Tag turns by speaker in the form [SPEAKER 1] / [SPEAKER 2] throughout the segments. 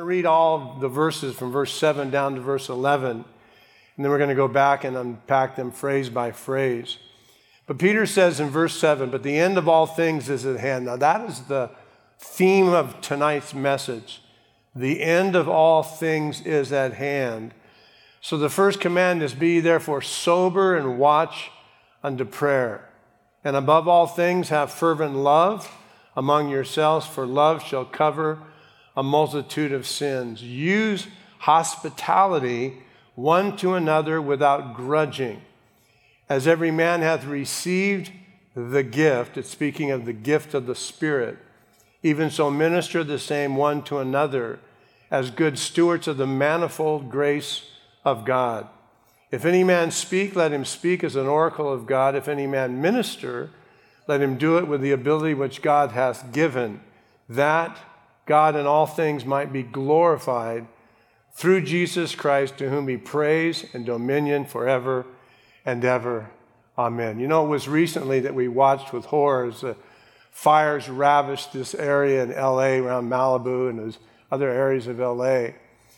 [SPEAKER 1] read all the verses from verse 7 down to verse 11, and then we're going to go back and unpack them phrase by phrase. But Peter says in verse 7, but the end of all things is at hand. Now that is the theme of tonight's message. The end of all things is at hand. So the first command is, be therefore sober and watch unto prayer. And above all things have fervent love among yourselves, for love shall cover a multitude of sins. Use hospitality one to another without grudging. As every man hath received the gift, it's speaking of the gift of the Spirit, even so minister the same one to another as good stewards of the manifold grace of God. If any man speak, let him speak as an oracle of God. If any man minister, let him do it with the ability which God hath given, that God in all things might be glorified through Jesus Christ, to whom be praise and dominion forever and ever. Amen. You know, it was recently that we watched with horror as the fires ravaged this area in L.A., around Malibu and those other areas of L.A.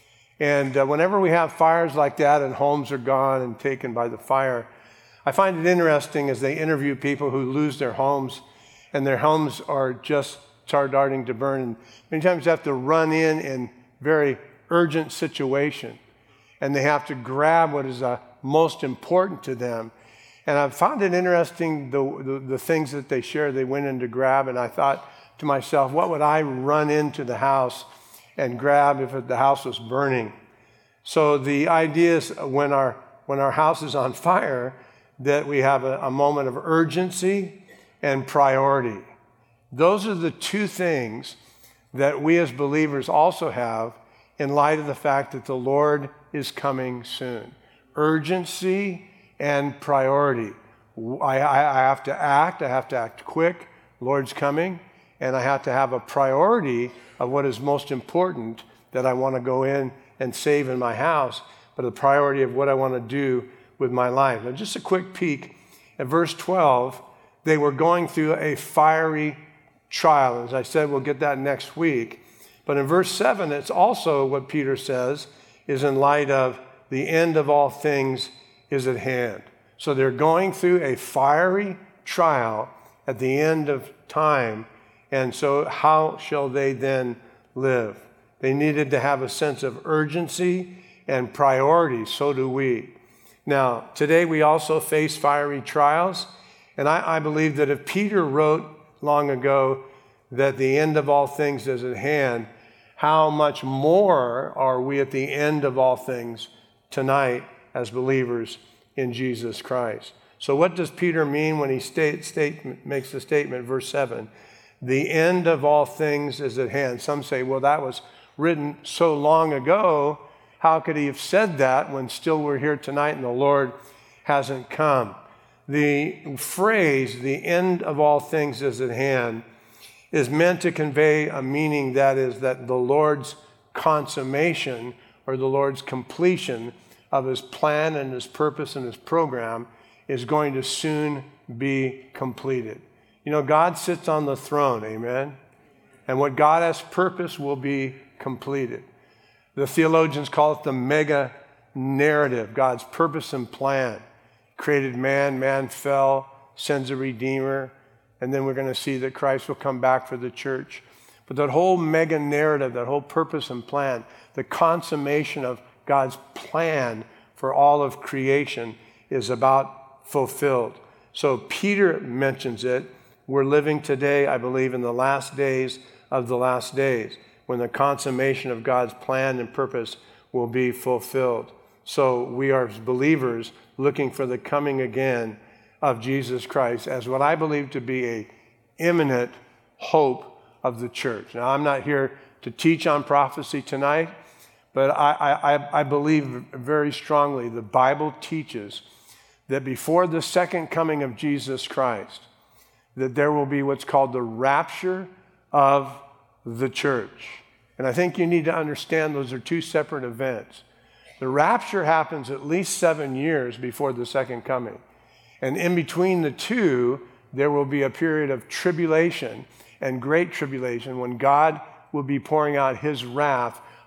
[SPEAKER 1] And whenever we have fires like that and homes are gone and taken by the fire, I find it interesting as they interview people who lose their homes and their homes are just starting to burn. And many times they have to run in very urgent situation, and they have to grab what is most important to them. And I found it interesting, the things that they shared, they went in to grab, and I thought to myself, what would I run into the house and grab if the house was burning? So the idea is when our house is on fire, that we have a moment of urgency and priority. Those are the two things that we as believers also have in light of the fact that the Lord is coming soon. Urgency and priority. I have to act quick. Lord's coming, and I have to have a priority of what is most important that I want to go in and save in my house, but a priority of what I want to do with my life. Now, just a quick peek at verse 12. They were going through a fiery trial. As I said, we'll get that next week. But in verse 7, it's also what Peter says is in light of the end of all things is at hand. So they're going through a fiery trial at the end of time. And so how shall they then live? They needed to have a sense of urgency and priority. So do we. Now, today we also face fiery trials. And I believe that if Peter wrote long ago that the end of all things is at hand, how much more are we at the end of all things tonight as believers in Jesus Christ? So what does Peter mean when he makes the statement, verse 7, the end of all things is at hand? Some say, well, that was written so long ago. How could he have said that when still we're here tonight and the Lord hasn't come? The phrase, the end of all things is at hand, is meant to convey a meaning that is that the Lord's consummation or the Lord's completion of his plan and his purpose and his program is going to soon be completed. You know, God sits on the throne, amen? And what God has purposed will be completed. The theologians call it the mega narrative, God's purpose and plan. Created man, man fell, sends a redeemer, and then we're going to see that Christ will come back for the church. But that whole mega narrative, that whole purpose and plan, the consummation of God's plan for all of creation is about fulfilled. So Peter mentions it. We're living today, I believe, in the last days of the last days, when the consummation of God's plan and purpose will be fulfilled. So we are believers looking for the coming again of Jesus Christ as what I believe to be an imminent hope of the church. Now, I'm not here to teach on prophecy tonight, but I believe very strongly the Bible teaches that before the second coming of Jesus Christ, that there will be what's called the rapture of the church. And I think you need to understand those are two separate events. The rapture happens at least 7 years before the second coming. And in between the two, there will be a period of tribulation and great tribulation when God will be pouring out his wrath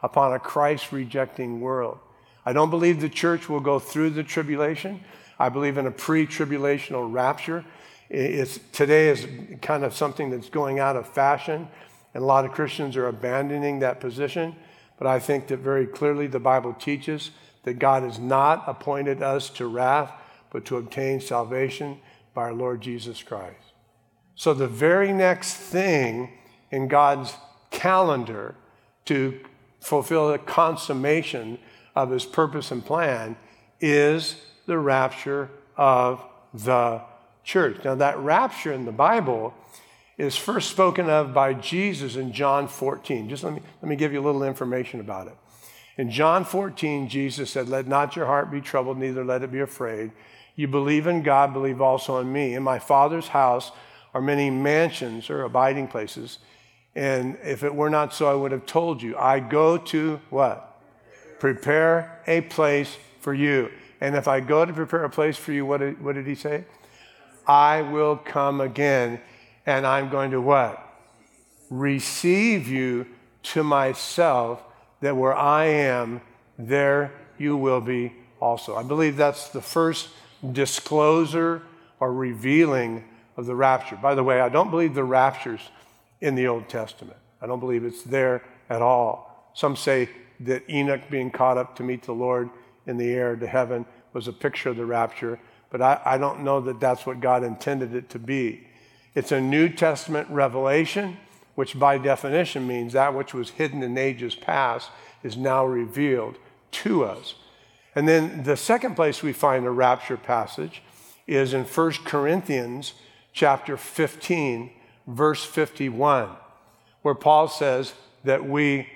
[SPEAKER 1] upon a Christ-rejecting world. I don't believe the church will go through the tribulation. I believe in a pre-tribulational rapture. Today is kind of something that's going out of fashion, and a lot of Christians are abandoning that position. But I think that very clearly the Bible teaches that God has not appointed us to wrath, but to obtain salvation by our Lord Jesus Christ. So the very next thing in God's calendar to fulfill the consummation of his purpose and plan is the rapture of the church. Now that rapture in the Bible is first spoken of by Jesus in John 14. Just let me give you a little information about it. In John 14, Jesus said, "Let not your heart be troubled, neither let it be afraid. You believe in God, believe also in me. In my Father's house are many mansions," or abiding places, "and if it were not so, I would have told you. I go to" what? "Prepare a place for you. And if I go to prepare a place for you," what did he say? "I will come again, and I'm going to" what? "Receive you to myself, that where I am, there you will be also." I believe that's the first disclosure or revealing of the rapture. By the way, I don't believe the rapture's in the Old Testament. I don't believe it's there at all. Some say that Enoch being caught up to meet the Lord in the air to heaven was a picture of the rapture, but I don't know that that's what God intended it to be. It's a New Testament revelation, which by definition means that which was hidden in ages past is now revealed to us. And then the second place we find a rapture passage is in 1 Corinthians chapter 15, verse 51, where Paul says that we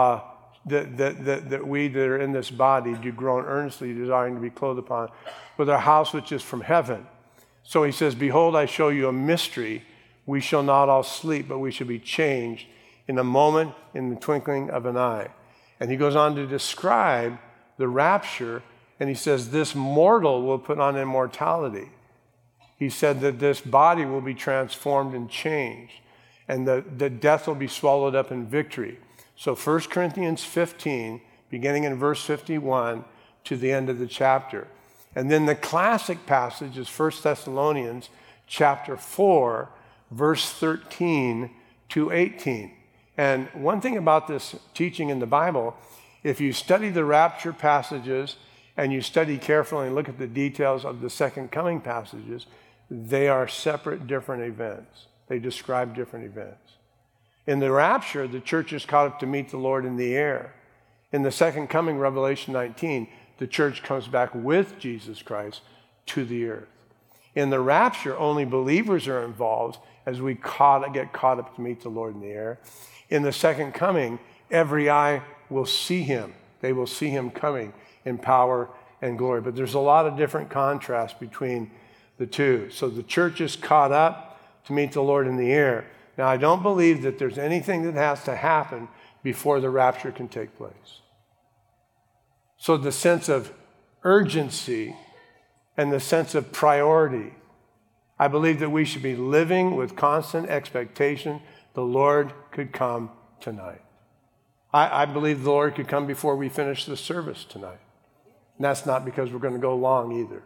[SPEAKER 1] that are in this body do groan earnestly, desiring to be clothed upon with our house which is from heaven. So he says, "Behold, I show you a mystery. We shall not all sleep, but we shall be changed in a moment, in the twinkling of an eye." And he goes on to describe the rapture, and he says, "This mortal will put on immortality." He said that this body will be transformed and changed, and that death will be swallowed up in victory. So 1 Corinthians 15, beginning in verse 51 to the end of the chapter. And then the classic passage is 1 Thessalonians chapter 4, verse 13 to 18. And one thing about this teaching in the Bible, if you study the rapture passages and you study carefully and look at the details of the second coming passages, they are separate, different events. They describe different events. In the rapture, the church is caught up to meet the Lord in the air. In the second coming, Revelation 19, the church comes back with Jesus Christ to the earth. In the rapture, only believers are involved as we get caught up to meet the Lord in the air. In the second coming, every eye will see him. They will see him coming in power and glory. But there's a lot of different contrasts between the two. So the church is caught up to meet the Lord in the air. Now, I don't believe that there's anything that has to happen before the rapture can take place. So the sense of urgency and the sense of priority, I believe that we should be living with constant expectation the Lord could come tonight. I believe the Lord could come before we finish the service tonight. And that's not because we're going to go long either.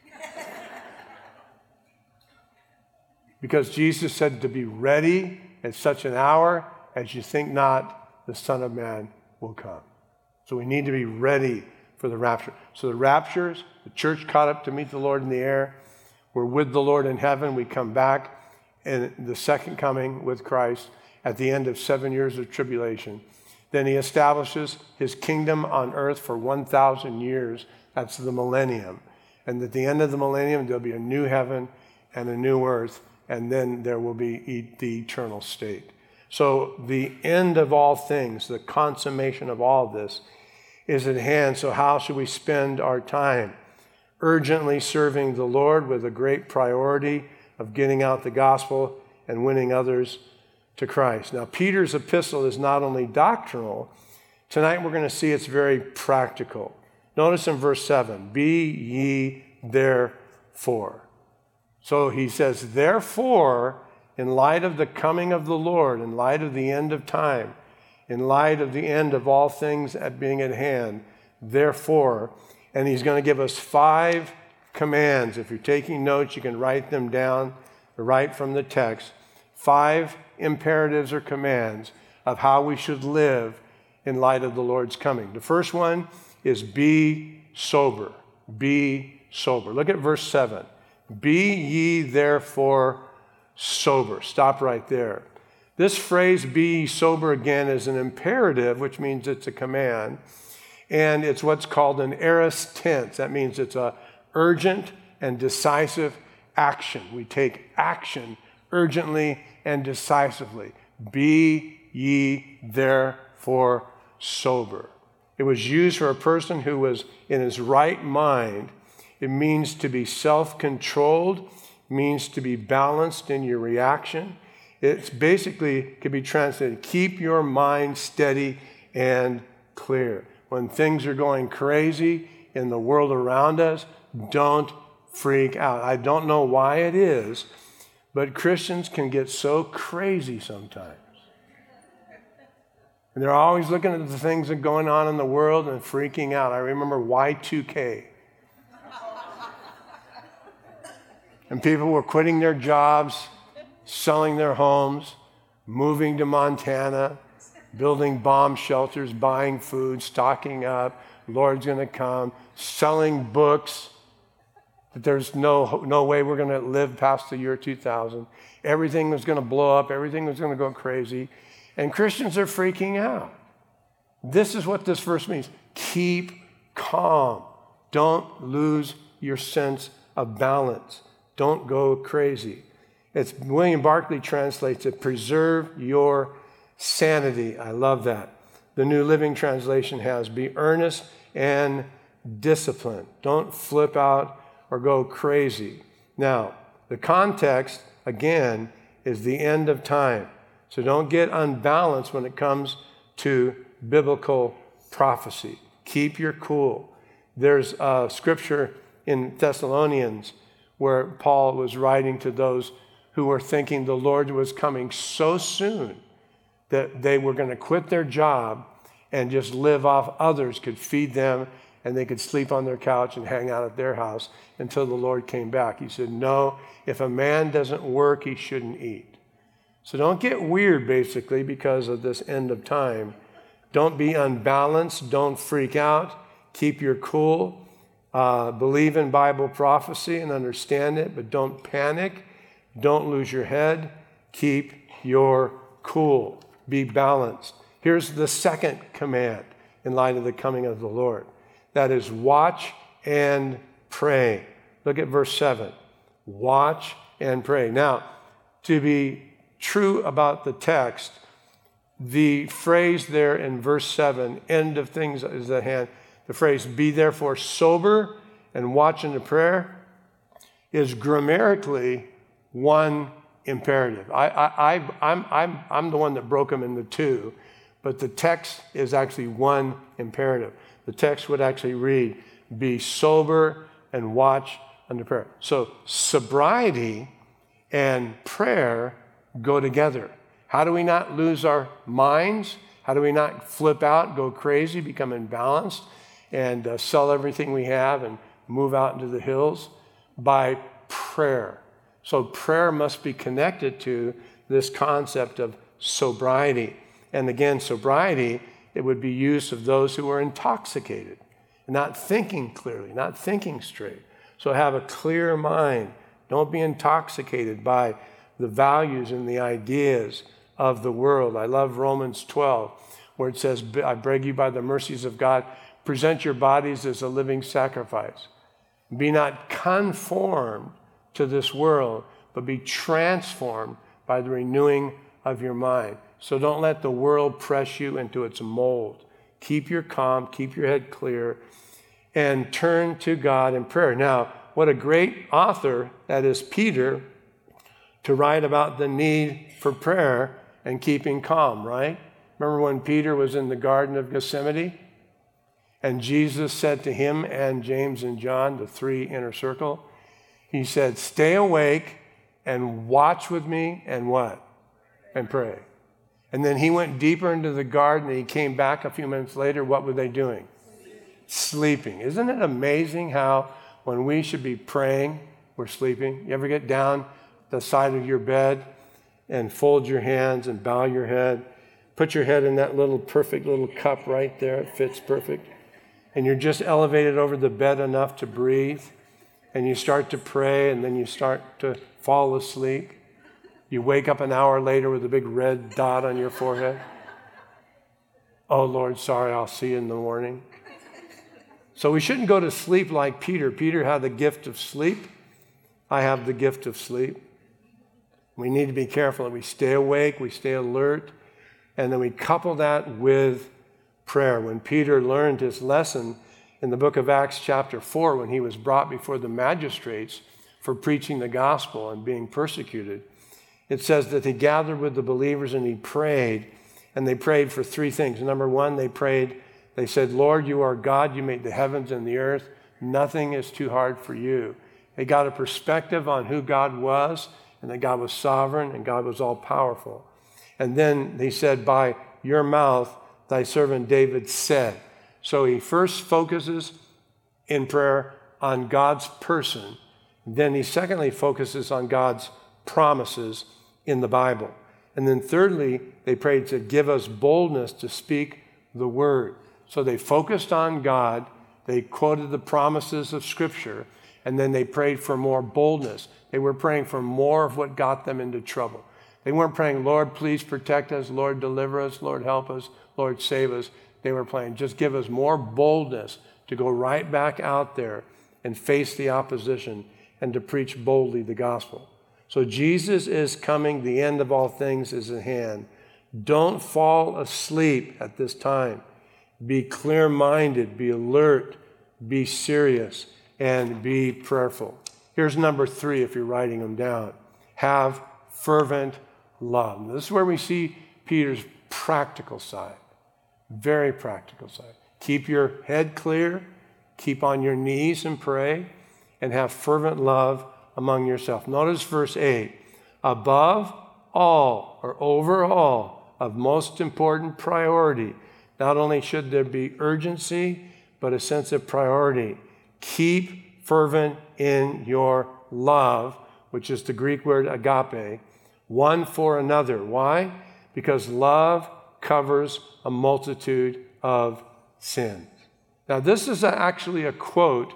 [SPEAKER 1] Because Jesus said to be ready at such an hour as you think not, the Son of Man will come. So we need to be ready for the rapture. So the raptures, the church caught up to meet the Lord in the air. We're with the Lord in heaven. We come back in the second coming with Christ at the end of 7 years of tribulation. Then he establishes his kingdom on earth for 1,000 years. That's the millennium. And at the end of the millennium, there'll be a new heaven and a new earth. And then there will be the eternal state. So the end of all things, the consummation of all this, is at hand. So how should we spend our time? Urgently serving the Lord with a great priority of getting out the gospel and winning others to Christ. Now, Peter's epistle is not only doctrinal. Tonight we're going to see it's very practical. Notice in verse 7, "Be ye therefore." So he says, therefore, in light of the coming of the Lord, in light of the end of time, in light of the end of all things at being at hand, therefore, and he's going to give us 5 commands. If you're taking notes, you can write them down, right from the text. 5 imperatives or commands of how we should live in light of the Lord's coming. The first one is be sober. Be sober. Look at verse 7. Be ye therefore sober. Stop right there. This phrase, be ye sober, again, is an imperative, which means it's a command. And it's what's called an aorist tense. That means it's a urgent and decisive action. We take action urgently and decisively. Be ye therefore sober. It was used for a person who was in his right mind. It means to be self-controlled, means to be balanced in your reaction. It's basically, can be translated, keep your mind steady and clear. When things are going crazy in the world around us, don't freak out. I don't know why it is, but Christians can get so crazy sometimes. And they're always looking at the things that are going on in the world and freaking out. I remember Y2K. And people were quitting their jobs, selling their homes, moving to Montana, building bomb shelters, buying food, stocking up, Lord's going to come, selling books, that there's no way we're going to live past the year 2000. Everything was going to blow up. Everything was going to go crazy. And Christians are freaking out. This is what this verse means. Keep calm. Don't lose your sense of balance. Don't go crazy. It's William Barclay translates it, preserve your sanity. I love that. The New Living Translation has, be earnest and disciplined. Don't flip out or go crazy. Now, the context, again, is the end of time. So don't get unbalanced when it comes to biblical prophecy. Keep your cool. There's a scripture in Thessalonians where Paul was writing to those who were thinking the Lord was coming so soon that they were going to quit their job and just live off others, could feed them, and they could sleep on their couch and hang out at their house until the Lord came back. He said, no, if a man doesn't work, he shouldn't eat. So don't get weird, basically, because of this end of time. Don't be unbalanced. Don't freak out. Keep your cool. Believe in Bible prophecy and understand it, but don't panic. Don't lose your head. Keep your cool. Be balanced. Here's the second command in light of the coming of the Lord. That is, watch and pray. Look at verse 7. Watch and pray. Now, to be true about the text, the phrase there in verse 7, end of things is at hand, the phrase, be therefore sober and watch unto prayer, is grammatically one imperative. I'm the one that broke them into 2, but the text is actually one imperative. The text would actually read, be sober and watch unto prayer. So sobriety and prayer go together. How do we not lose our minds? How do we not flip out, go crazy, become imbalanced, and sell everything we have and move out into the hills? By prayer. So prayer must be connected to this concept of sobriety. And again, sobriety, it would be use of those who are intoxicated, not thinking clearly, not thinking straight. So have a clear mind. Don't be intoxicated by the values and the ideas of the world. I love Romans 12, where it says, I beg you by the mercies of God, present your bodies as a living sacrifice. Be not conformed to this world, but be transformed by the renewing of your mind. So don't let the world press you into its mold. Keep your calm, keep your head clear, and turn to God in prayer. Now, what a great author that is Peter to write about the need for prayer and keeping calm, right? Remember when Peter was in the Garden of Gethsemane? And Jesus said to him and James and John, the 3 inner circle, he said, stay awake and watch with me and what? And pray. And then he went deeper into the garden and he came back a few minutes later. What were they doing? Sleeping. Isn't it amazing how when we should be praying, we're sleeping? You ever get down the side of your bed and fold your hands and bow your head? Put your head in that little perfect little cup right there. It fits perfect. And you're just elevated over the bed enough to breathe. And you start to pray and then you start to fall asleep. You wake up an hour later with a big red dot on your forehead. Oh, Lord, sorry, I'll see you in the morning. So we shouldn't go to sleep like Peter. Peter had the gift of sleep. I have the gift of sleep. We need to be careful that we stay awake, we stay alert, and then we couple that with prayer. When Peter learned his lesson in the book of Acts chapter 4, when he was brought before the magistrates for preaching the gospel and being persecuted, it says that he gathered with the believers and he prayed, and they prayed for three things. Number one, they said, Lord, you are God, you made the heavens and the earth. Nothing is too hard for you. They got a perspective on who God was, and that God was sovereign and God was all powerful. And then he said, by your mouth, thy servant David said. So he first focuses in prayer on God's person. Then he secondly focuses on God's promises in the Bible. And then thirdly, they prayed to give us boldness to speak the word. So they focused on God, they quoted the promises of Scripture, and then they prayed for more boldness. They were praying for more of what got them into trouble. They weren't praying, Lord, please protect us, Lord, deliver us, Lord, help us, Lord, save us. They were praying, just give us more boldness to go right back out there and face the opposition and to preach boldly the gospel. So Jesus is coming. The end of all things is at hand. Don't fall asleep at this time. Be clear-minded, be alert, be serious, and be prayerful. Here's number 3 if you're writing them down. Have fervent love. This is where we see Peter's practical side, very practical side. Keep your head clear, keep on your knees and pray, and have fervent love among yourself. Notice verse 8. Above all, or over all, of most important priority, not only should there be urgency, but a sense of priority. Keep fervent in your love, which is the Greek word agape, one for another. Why? Because love covers a multitude of sins. Now, this is actually a quote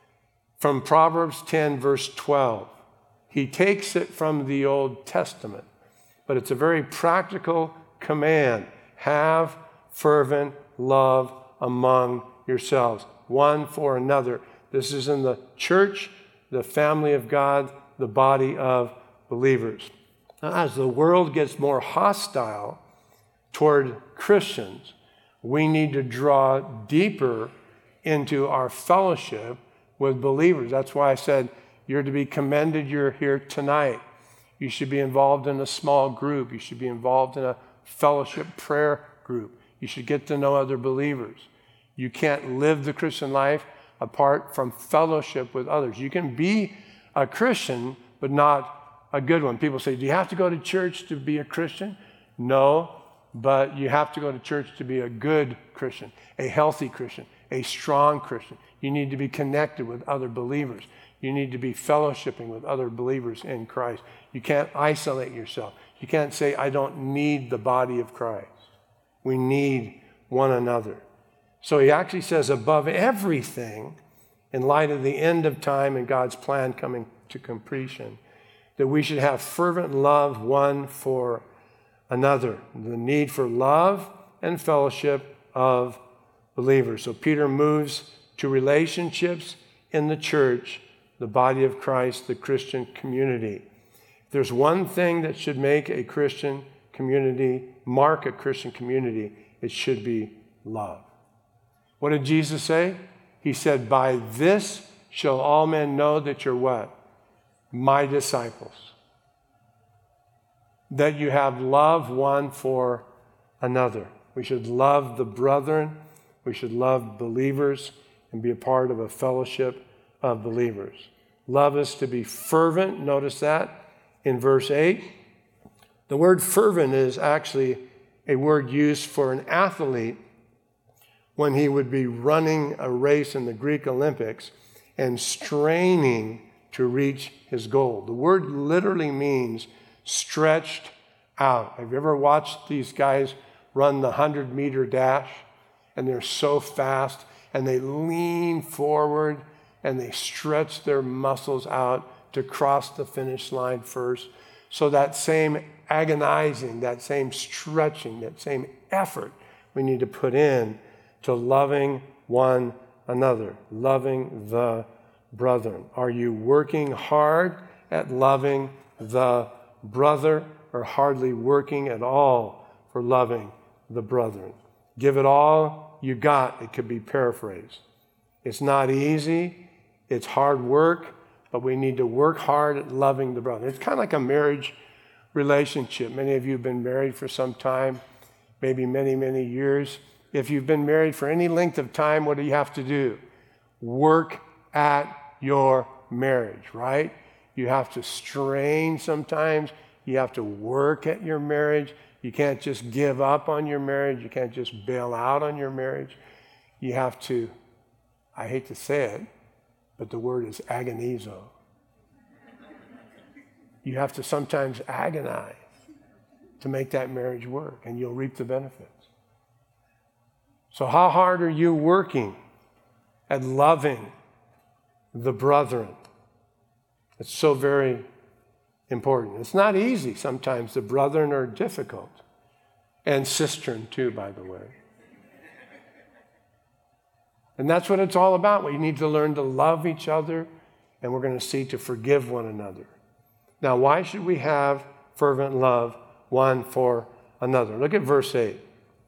[SPEAKER 1] from Proverbs 10, verse 12. He takes it from the Old Testament, but it's a very practical command. Have fervent love among yourselves, one for another. This is in the church, the family of God, the body of believers. Now, as the world gets more hostile toward Christians, we need to draw deeper into our fellowship with believers. That's why I said you're to be commended you're here tonight. You should be involved in a small group. You should be involved in a fellowship prayer group. You should get to know other believers. You can't live the Christian life apart from fellowship with others. You can be a Christian, but not a good one. People say, do you have to go to church to be a Christian? No, but you have to go to church to be a good Christian, a healthy Christian, a strong Christian. You need to be connected with other believers. You need to be fellowshipping with other believers in Christ. You can't isolate yourself. You can't say, I don't need the body of Christ. We need one another. So he actually says, above everything, in light of the end of time and God's plan coming to completion, that we should have fervent love one for another. The need for love and fellowship of believers. So Peter moves to relationships in the church, the body of Christ, the Christian community. If there's one thing that should make a Christian community, mark a Christian community, it should be love. What did Jesus say? He said, by this shall all men know that you're what? My disciples. That you have love one for another. We should love the brethren. We should love believers and be a part of a fellowship of believers. Love is to be fervent. Notice that in verse 8. The word fervent is actually a word used for an athlete when he would be running a race in the Greek Olympics and straining to reach his goal. The word literally means stretched out. Have you ever watched these guys run the 100-meter dash? And they're so fast, and they lean forward, and they stretch their muscles out to cross the finish line first. So that same agonizing, that same stretching, that same effort we need to put in to loving one another, loving the brethren. Are you working hard at loving the brother, or hardly working at all for loving the brethren? Give it all you got, it could be paraphrased. It's not easy, it's hard work, but we need to work hard at loving the brother. It's kind of like a marriage relationship. Many of you have been married for some time, maybe many, many years. If you've been married for any length of time, what do you have to do? Work at your marriage, right? You have to strain sometimes. You have to work at your marriage. You can't just give up on your marriage. You can't just bail out on your marriage. You have to, I hate to say it, but the word is agonizo. You have to sometimes agonize to make that marriage work, and you'll reap the benefits. So how hard are you working at loving the brethren? It's so very important. It's not easy sometimes. The brethren are difficult. And sistren too, by the way. And that's what it's all about. We need to learn to love each other, and we're going to see to forgive one another. Now, why should we have fervent love one for another? Look at verse 8.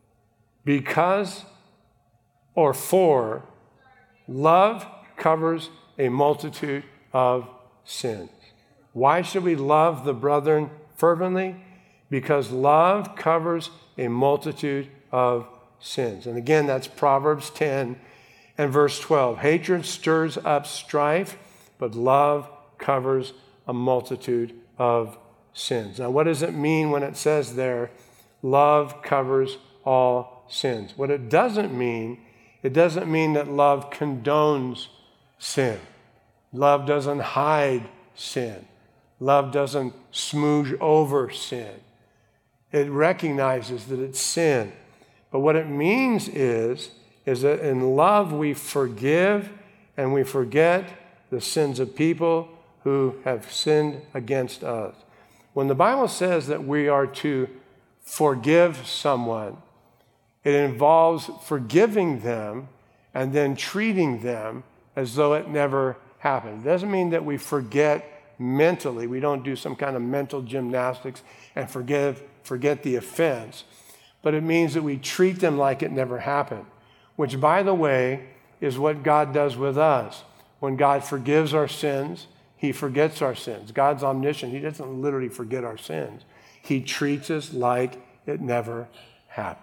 [SPEAKER 1] Because or for love covers a multitude of sins. Why should we love the brethren fervently? Because love covers a multitude of sins. And again, that's Proverbs 10 and verse 12. Hatred stirs up strife, but love covers a multitude of sins. Now, what does it mean when it says there, love covers all sins? What it doesn't mean that love condones sin. Love doesn't hide sin. Love doesn't smooge over sin. It recognizes that it's sin. But what it means is that in love we forgive and we forget the sins of people who have sinned against us. When the Bible says that we are to forgive someone, it involves forgiving them and then treating them as though it never happened. It doesn't mean that we forget mentally. We don't do some kind of mental gymnastics and forget the offense. But it means that we treat them like it never happened, which, by the way, is what God does with us. When God forgives our sins, he forgets our sins. God's omniscient. He doesn't literally forget our sins. He treats us like it never happened.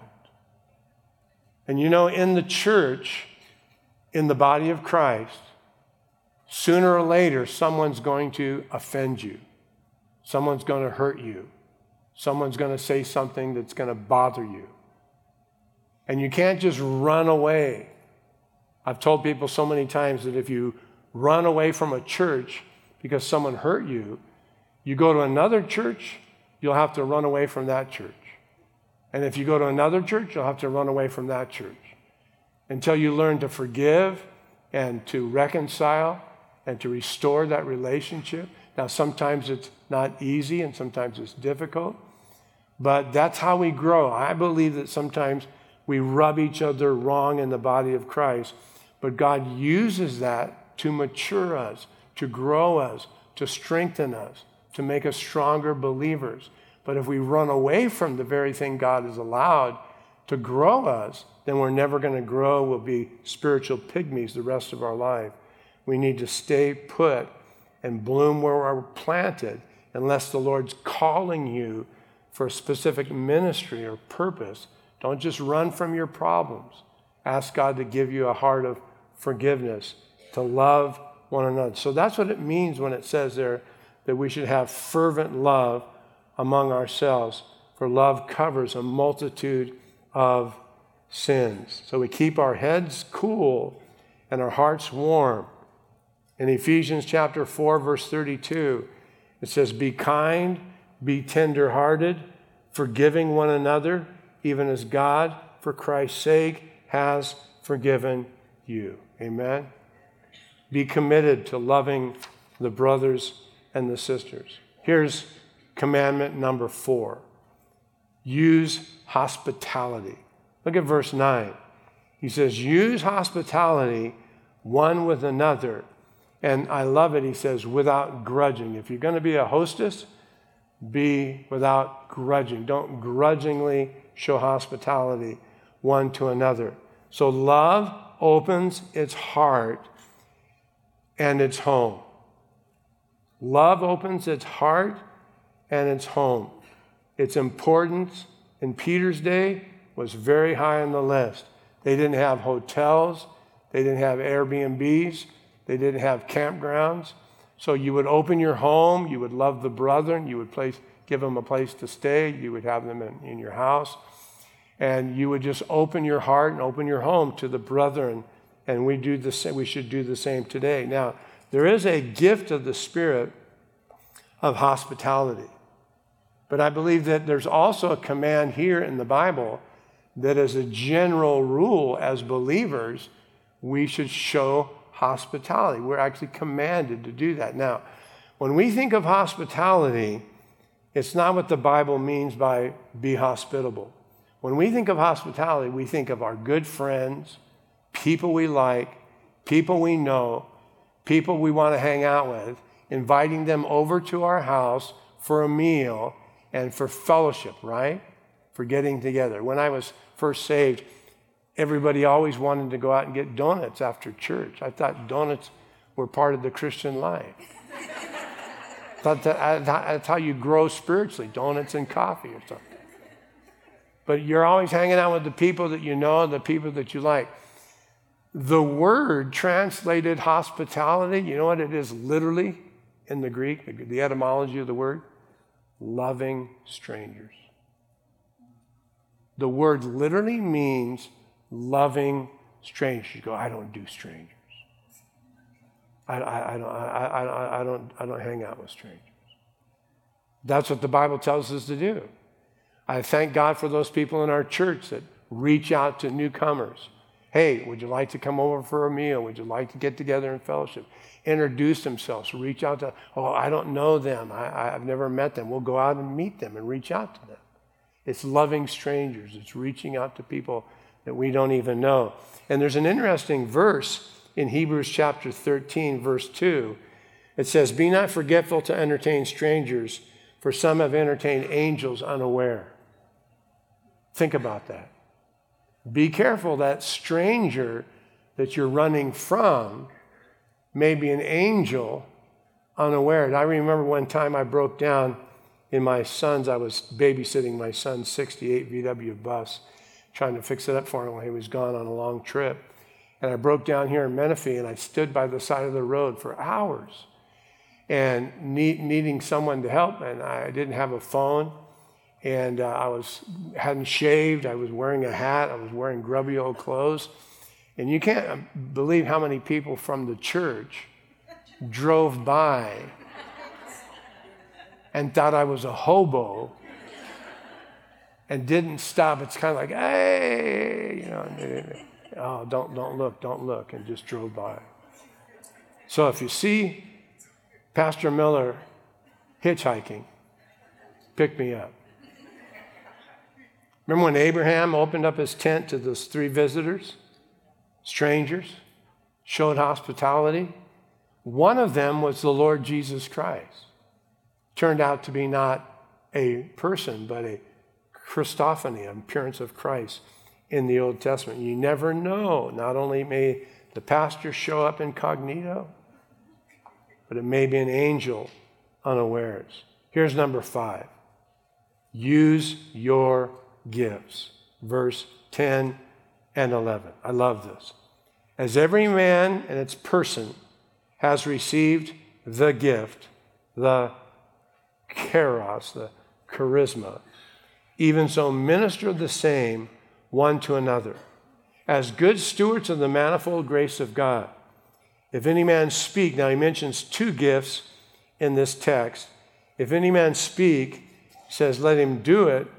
[SPEAKER 1] And you know, in the church, in the body of Christ, sooner or later, someone's going to offend you. Someone's going to hurt you. Someone's going to say something that's going to bother you. And you can't just run away. I've told people so many times that if you run away from a church because someone hurt you, you go to another church, you'll have to run away from that church. And if you go to another church, you'll have to run away from that church. Until you learn to forgive and to reconcile and to restore that relationship. Now, sometimes it's not easy and sometimes it's difficult, but that's how we grow. I believe that sometimes we rub each other wrong in the body of Christ, but God uses that to mature us, to grow us, to strengthen us, to make us stronger believers. But if we run away from the very thing God has allowed to grow us, then we're never going to grow. We'll be spiritual pygmies the rest of our life. We need to stay put and bloom where we're planted unless the Lord's calling you for a specific ministry or purpose. Don't just run from your problems. Ask God to give you a heart of forgiveness, to love one another. So that's what it means when it says there that we should have fervent love among ourselves for love covers a multitude of sins. So we keep our heads cool and our hearts warm. In Ephesians chapter 4, verse 32, it says, be kind, be tender-hearted, forgiving one another, even as God, for Christ's sake, has forgiven you. Amen? Be committed to loving the brothers and the sisters. Here's commandment number 4. Use hospitality. Look at verse 9. He says, use hospitality one with another. And I love it. He says, without grudging. If you're going to be a hostess, be without grudging. Don't grudgingly show hospitality one to another. So love opens its heart and its home. Love opens its heart and its home. Its importance in Peter's day was very high on the list. They didn't have hotels. They didn't have Airbnbs. They didn't have campgrounds. So you would open your home. You would love the brethren. You would give them a place to stay. You would have them in your house. And you would just open your heart and open your home to the brethren. And we should do the same today. Now, there is a gift of the Spirit of hospitality. But I believe that there's also a command here in the Bible that as a general rule, as believers, we should show hospitality. We're actually commanded to do that. Now, when we think of hospitality, it's not what the Bible means by be hospitable. When we think of hospitality, we think of our good friends, people we like, people we know, people we want to hang out with, inviting them over to our house for a meal and for fellowship, right? For getting together. When I was first saved, everybody always wanted to go out and get donuts after church. I thought donuts were part of the Christian life. That's how you grow spiritually, donuts and coffee or something. But you're always hanging out with the people that you know, the people that you like. The word translated hospitality, you know what it is literally in the Greek, the etymology of the word? Loving strangers. The word literally means loving strangers. You go, I don't do strangers. I don't hang out with strangers. That's what the Bible tells us to do. I thank God for those people in our church that reach out to newcomers. Hey, would you like to come over for a meal? Would you like to get together in fellowship? Introduce themselves. Reach out to, I don't know them. I've never met them. We'll go out and meet them and reach out to them. It's loving strangers. It's reaching out to people that we don't even know. And there's an interesting verse in Hebrews chapter 13, verse 2. It says, be not forgetful to entertain strangers, for some have entertained angels unaware. Think about that. Be careful, that stranger that you're running from may be an angel unaware. And I remember one time I broke down I was babysitting my son's 68 VW bus, trying to fix it up for him when he was gone on a long trip. And I broke down here in Menifee, and I stood by the side of the road for hours and needing someone to help. And I didn't have a phone, and hadn't shaved. I was wearing a hat. I was wearing grubby old clothes. And you can't believe how many people from the church drove by and thought I was a hobo and didn't stop. It's kind of like, hey, don't look, and just drove by. So if you see Pastor Miller hitchhiking, pick me up. Remember when Abraham opened up his tent to those 3 visitors, strangers, showed hospitality? One of them was the Lord Jesus Christ. Turned out to be not a person, but a Christophany, an appearance of Christ in the Old Testament. You never know. Not only may the pastor show up incognito, but it may be an angel unawares. Here's number 5. Use your gifts. Verse 10 and 11. I love this. As every man and its person has received the gift, the charis, the charisma, even so minister the same one to another, as good stewards of the manifold grace of God. If any man speak, now he mentions two gifts in this text. If any man speak, he says, let him do it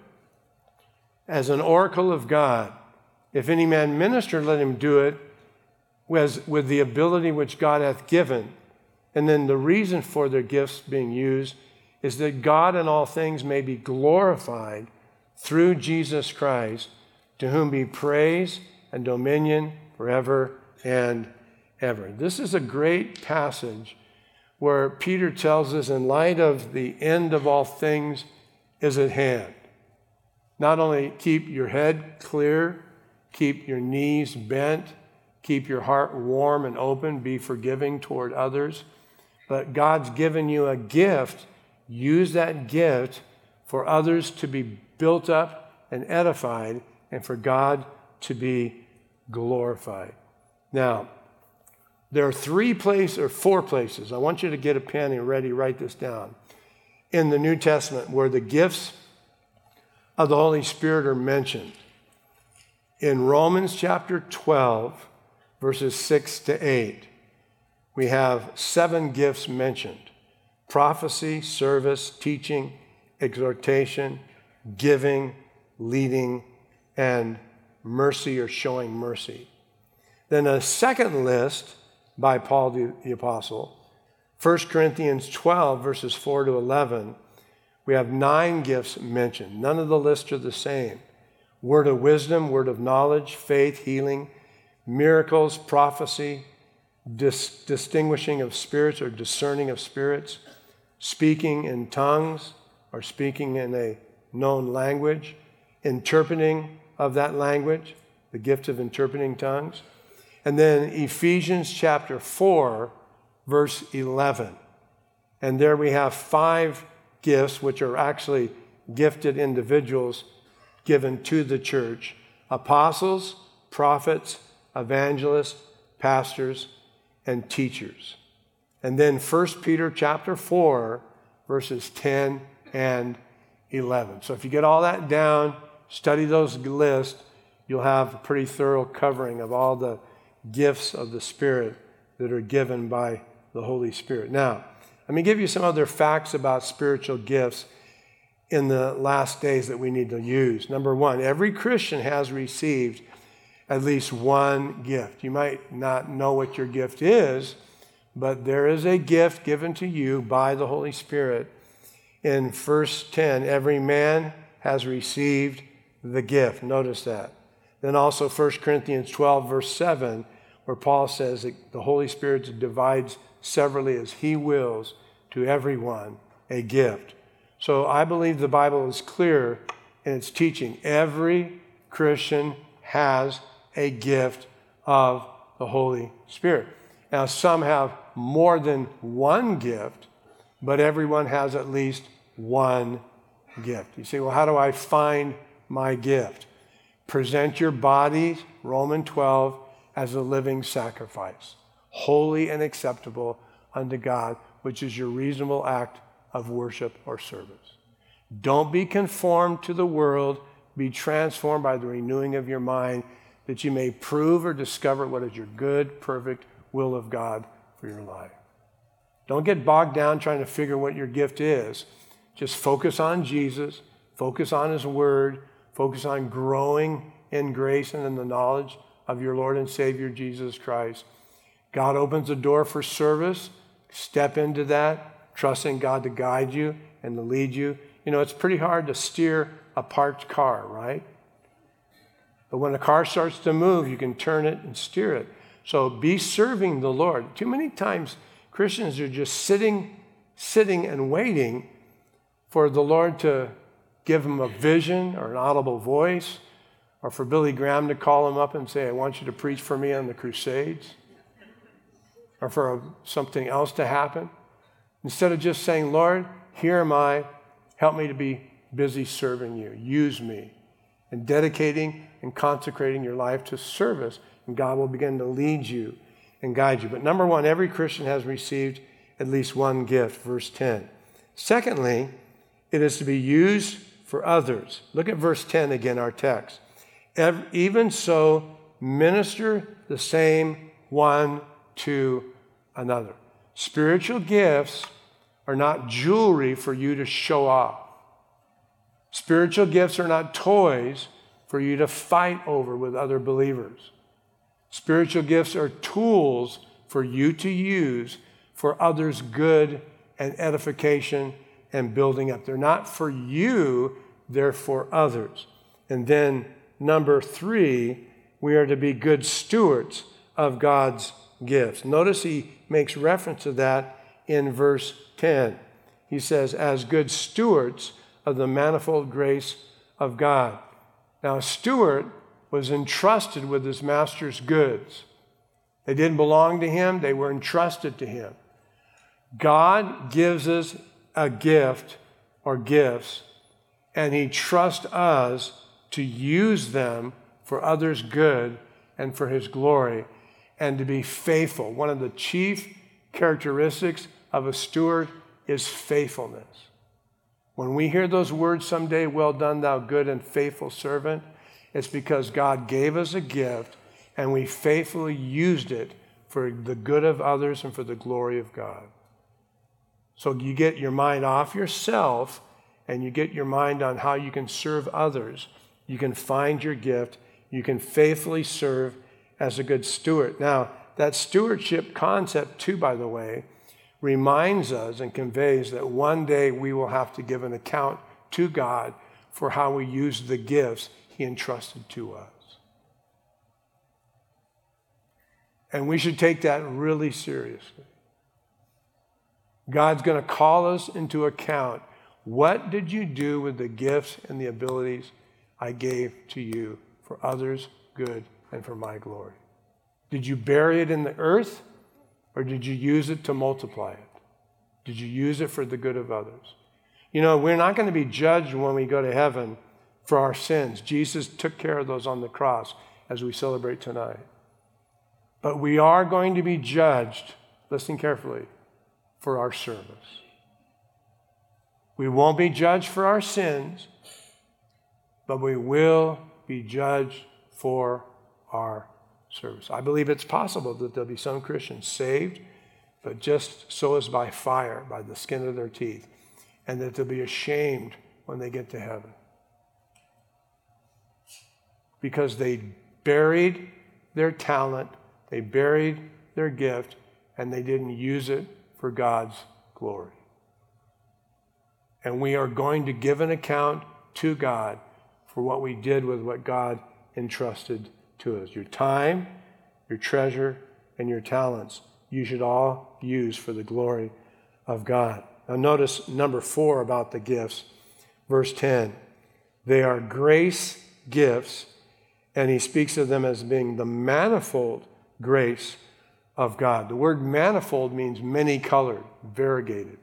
[SPEAKER 1] as an oracle of God. If any man minister, let him do it with the ability which God hath given. And then the reason for their gifts being used is that God in all things may be glorified through Jesus Christ, to whom be praise and dominion forever and ever. This is a great passage where Peter tells us, in light of the end of all things is at hand, not only keep your head clear, keep your knees bent, keep your heart warm and open, be forgiving toward others, but God's given you a gift. Use that gift for others to be built up and edified, and for God to be glorified. Now, there are four places. I want you to get a pen and ready, write this down. In the New Testament, where the gifts of the Holy Spirit are mentioned. In Romans chapter 12, verses 6 to 8, we have 7 gifts mentioned: prophecy, service, teaching, exhortation, giving, leading, and mercy, or showing mercy. Then a second list by Paul the Apostle, 1 Corinthians 12, verses 4 to 11, we have 9 gifts mentioned. None of the lists are the same. Word of wisdom, word of knowledge, faith, healing, miracles, prophecy, distinguishing of spirits or discerning of spirits, speaking in tongues or speaking in a known language, interpreting of that language, the gift of interpreting tongues. And then Ephesians chapter 4, verse 11. And there we have 5 gifts, which are actually gifted individuals given to the church: apostles, prophets, evangelists, pastors, and teachers. And then 1 Peter chapter 4, verses 10 and 11. So if you get all that down, study those lists, you'll have a pretty thorough covering of all the gifts of the Spirit that are given by the Holy Spirit. Now, let me give you some other facts about spiritual gifts in the last days that we need to use. Number 1, every Christian has received at least one gift. You might not know what your gift is, but there is a gift given to you by the Holy Spirit. In verse 10, every man has received the gift. Notice that. Then also 1 Corinthians 12, verse 7, where Paul says that the Holy Spirit divides severally as he wills to everyone a gift. So I believe the Bible is clear in its teaching. Every Christian has a gift of the Holy Spirit. Now, some have more than one gift, but everyone has at least one gift. You say, well, how do I find my gift? Present your body, Romans 12, as a living sacrifice, holy and acceptable unto God, which is your reasonable act of worship or service. Don't be conformed to the world. Be transformed by the renewing of your mind, that you may prove or discover what is your good, perfect will of God for your life. Don't get bogged down trying to figure what your gift is. Just focus on Jesus, focus on His Word, focus on growing in grace and in the knowledge of your Lord and Savior, Jesus Christ. God opens the door for service. Step into that, trusting God to guide you and to lead you. You know, it's pretty hard to steer a parked car, right? But when a car starts to move, you can turn it and steer it. So be serving the Lord. Too many times, Christians are just sitting and waiting for the Lord to give them a vision or an audible voice, or for Billy Graham to call them up and say, I want you to preach for me on the crusades, or for something else to happen. Instead of just saying, Lord, here am I, help me to be busy serving you, use me, and dedicating and consecrating your life to service, and God will begin to lead you and guide you. But number 1, every Christian has received at least one gift, verse 10. Secondly, it is to be used for others. Look at verse 10 again, our text. Even so, minister the same one to another. Spiritual gifts are not jewelry for you to show off. Spiritual gifts are not toys for you to fight over with other believers. Spiritual gifts are tools for you to use for others' good and edification and building up. They're not for you, they're for others. And then number 3, we are to be good stewards of God's gifts. Notice he makes reference to that in verse 10. He says, as good stewards of the manifold grace of God. Now, a steward was entrusted with his master's goods. They didn't belong to him, they were entrusted to him. God gives us a gift or gifts, and he trusts us to use them for others' good and for his glory, and to be faithful. One of the chief characteristics of a steward is faithfulness. When we hear those words someday, well done, thou good and faithful servant, it's because God gave us a gift and we faithfully used it for the good of others and for the glory of God. So you get your mind off yourself and you get your mind on how you can serve others. You can find your gift. You can faithfully serve as a good steward. Now, that stewardship concept too, by the way, reminds us and conveys that one day we will have to give an account to God for how we use the gifts he entrusted to us. And we should take that really seriously. God's going to call us into account. What did you do with the gifts and the abilities I gave to you for others' good and for my glory? Did you bury it in the earth, or did you use it to multiply it? Did you use it for the good of others? You know, we're not going to be judged when we go to heaven for our sins. Jesus took care of those on the cross as we celebrate tonight. But we are going to be judged, listen carefully, for our service. We won't be judged for our sins, but we will be judged for our service. I believe it's possible that there'll be some Christians saved, but just so as by fire, by the skin of their teeth, and that they'll be ashamed when they get to heaven. Because they buried their talent, they buried their gift, and they didn't use it for God's glory. And we are going to give an account to God for what we did with what God entrusted to us. Your time, your treasure, and your talents, you should all use for the glory of God. Now notice number 4 about the gifts. Verse 10, they are grace gifts, and he speaks of them as being the manifold grace of God. The word manifold means many colored, variegated,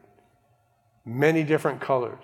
[SPEAKER 1] many different colors.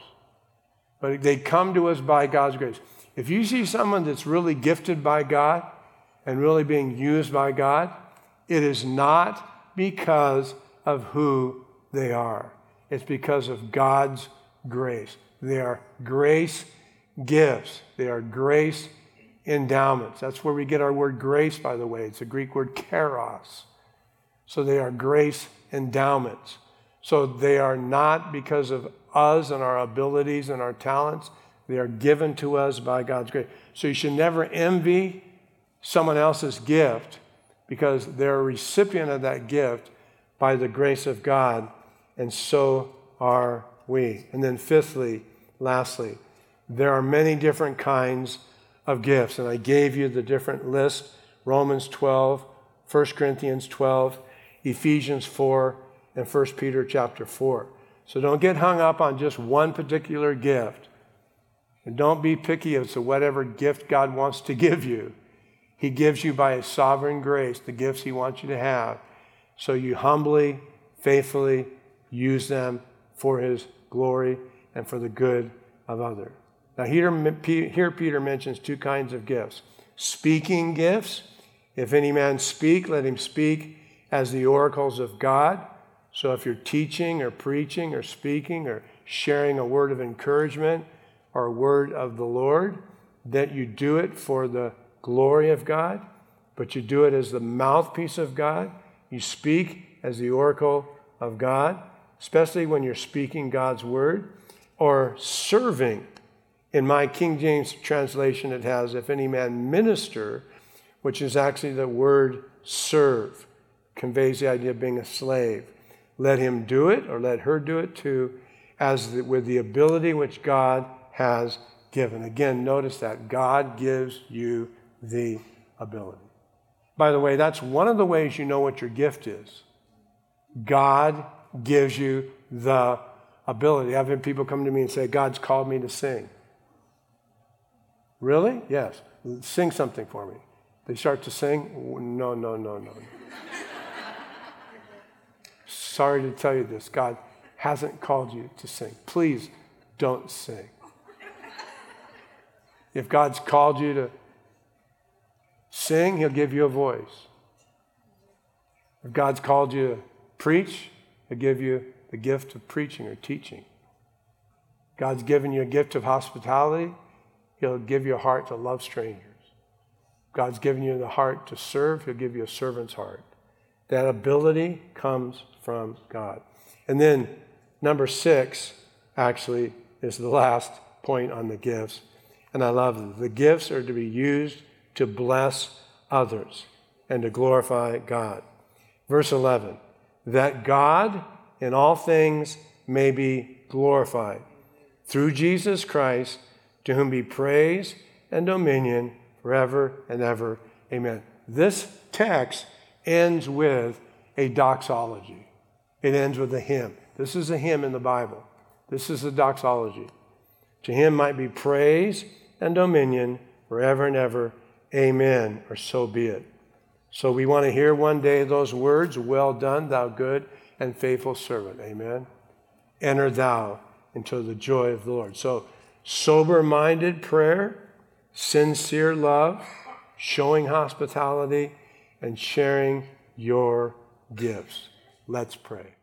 [SPEAKER 1] But they come to us by God's grace. If you see someone that's really gifted by God and really being used by God, it is not because of who they are. It's because of God's grace. They are grace gifts. They are grace endowments. That's where we get our word grace, by the way. It's a Greek word charos. So they are grace endowments. So they are not because of us and our abilities and our talents. They are given to us by God's grace. So you should never envy someone else's gift, because they're a recipient of that gift by the grace of God, and so are we. And then fifthly, lastly, there are many different kinds of gifts, and I gave you the different list: Romans 12, 1 Corinthians 12, Ephesians 4, and 1 Peter chapter 4. So don't get hung up on just one particular gift. And don't be picky as to whatever gift God wants to give you. He gives you by his sovereign grace the gifts he wants you to have. So you humbly, faithfully use them for his glory and for the good of others. Now here Peter mentions 2 kinds of gifts. Speaking gifts. If any man speak, let him speak as the oracles of God. So if you're teaching or preaching or speaking or sharing a word of encouragement or a word of the Lord, that you do it for the glory of God, but you do it as the mouthpiece of God. You speak as the oracle of God, especially when you're speaking God's word, or serving. In my King James translation, it has, if any man minister, which is actually the word serve, conveys the idea of being a slave. Let him do it, or let her do it too, with the ability which God has given. Again, notice that God gives you the ability. By the way, that's one of the ways you know what your gift is. God gives you the ability. I've had people come to me and say, God's called me to sing. Really? Yes. Sing something for me. They start to sing. No. Sorry to tell you this. God hasn't called you to sing. Please don't sing. If God's called you to sing, he'll give you a voice. If God's called you to preach, he'll give you the gift of preaching or teaching. God's given you a gift of hospitality, he'll give you a heart to love strangers. God's given you the heart to serve, he'll give you a servant's heart. That ability comes from God. And then number 6, actually, is the last point on the gifts. And I love it. The gifts are to be used to bless others and to glorify God. Verse 11, that God in all things may be glorified through Jesus Christ, to whom be praise and dominion forever and ever. Amen. This text ends with a doxology. It ends with a hymn. This is a hymn in the Bible. This is a doxology. To him might be praise and dominion forever and ever. Amen, or so be it. So we want to hear one day those words, well done, thou good and faithful servant. Amen. Enter thou into the joy of the Lord. So sober-minded prayer, sincere love, showing hospitality, and sharing your gifts. Let's pray.